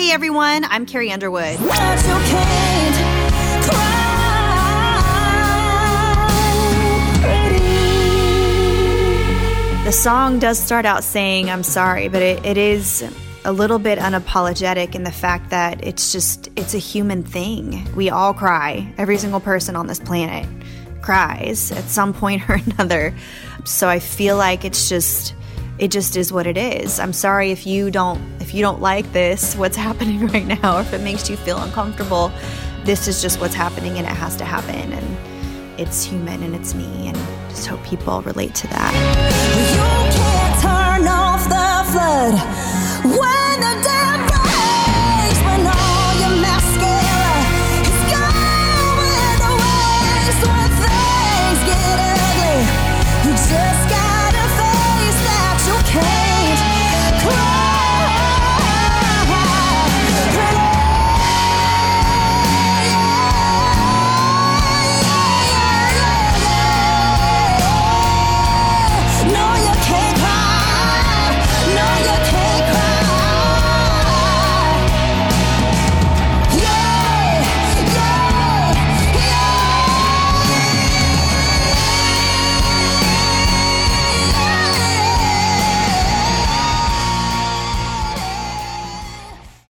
Hey everyone, I'm Carrie Underwood. The song does start out saying I'm sorry, but it is a little bit unapologetic in the fact that it's a human thing. We all cry. Every single person on this planet cries at some point or another. So I feel like it just is what it is. I'm sorry if you don't like this, what's happening right now, or if it makes you feel uncomfortable. This is just what's happening and it has to happen, and it's human and it's me, and just hope people relate to that. You can't turn off the flood.